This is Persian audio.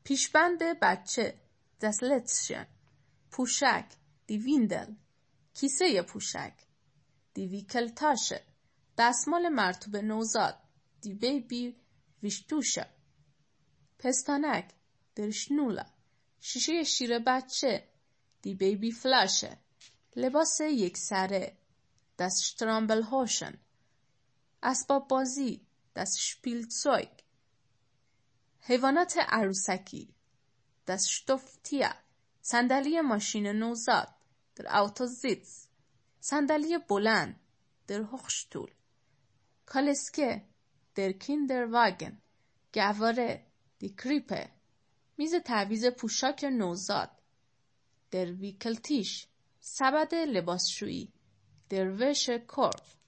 پیشبند بچه das Lätzchen. پوشک die Windel. کیسه پوشک die Wickeltasche. دستمال مرطوب نوزاد die Baby Wischtusche. پستانک der Schnuller. شیشه شیر بچه die Babyflasche. لباس یک سره das Strampelhosen. اسباب بازی das Spielzeug. حیوانات عروسکی das Stofftier. صندلی ماشین نوزاد der Autositz. صندلی بلند der Hochstuhl. کالسکه der Kinderwagen. گهواره die Krippe. میز تعویض پوشاک نوزاد der Wickeltisch. سبد لباسشویی der Wäschekorb.